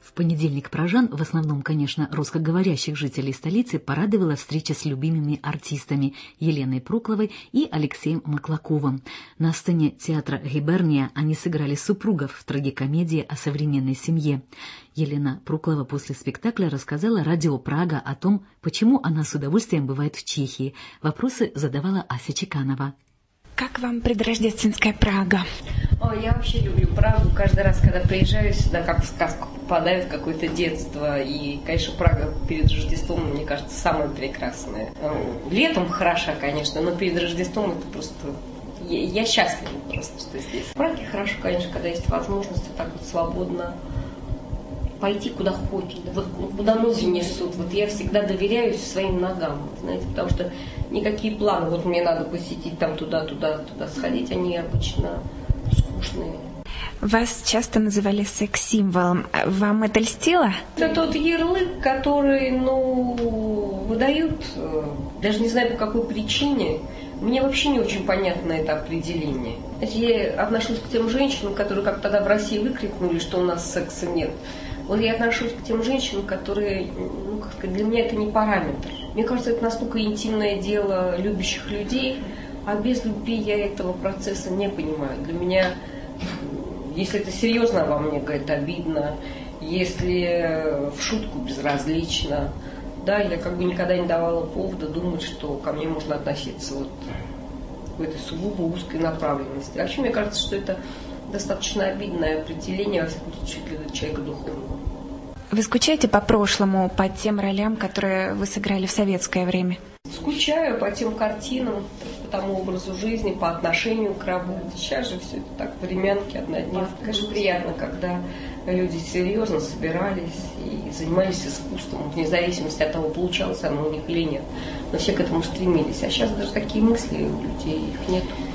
В понедельник прожан, в основном, конечно, русскоговорящих жителей столицы, порадовала встреча с любимыми артистами Еленой Прукловой и Алексеем Маклаковым. На сцене театра «Гиберния» они сыграли супругов в трагикомедии о современной семье. Елена Пруклова после спектакля рассказала радио «Прага» о том, почему она с удовольствием бывает в Чехии. Вопросы задавала Ася Чеканова. Как вам предрождественская Прага? Я вообще люблю Прагу. Каждый раз, когда приезжаю сюда, как в сказку попадаю в какое-то детство. И, конечно, Прага перед Рождеством, мне кажется, самая прекрасная. Летом хороша, конечно, но перед Рождеством это просто... Я счастлива просто, что здесь. В Праге хорошо, конечно, когда есть возможность вот так вот свободно пойти куда хочешь, вот куда ноги несут. Вот я всегда доверяюсь своим ногам, знаете, потому что никакие планы, вот мне надо посетить там туда сходить, они обычно скучные. Вас часто называли секс-символом. Вам это льстило? Это тот ярлык, который, выдают, даже не знаю по какой причине. Мне вообще не очень понятно это определение. Я отношусь к тем женщинам, которые как тогда в России выкрикнули, что у нас секса нет. Вот я отношусь к тем женщинам, которые, для меня это не параметр. Мне кажется, это настолько интимное дело любящих людей, а без любви я этого процесса не понимаю. Для меня, если это серьезно обо мне, говорит, обидно, если в шутку безразлично, да, я никогда не давала повода думать, что ко мне можно относиться вот в этой сугубо узкой направленности. Вообще, мне кажется, что это достаточно обидное определение, во всяком случае, для человека духовного. Вы скучаете по прошлому, по тем ролям, которые вы сыграли в советское время? Скучаю по тем картинам, по тому образу жизни, по отношению к работе. Сейчас же все это так, времянки, однодневки. Конечно, приятно, когда люди серьезно собирались и занимались искусством, вне зависимости от того, получалось оно у них или нет. Но все к этому стремились. А сейчас даже такие мысли у людей их нет.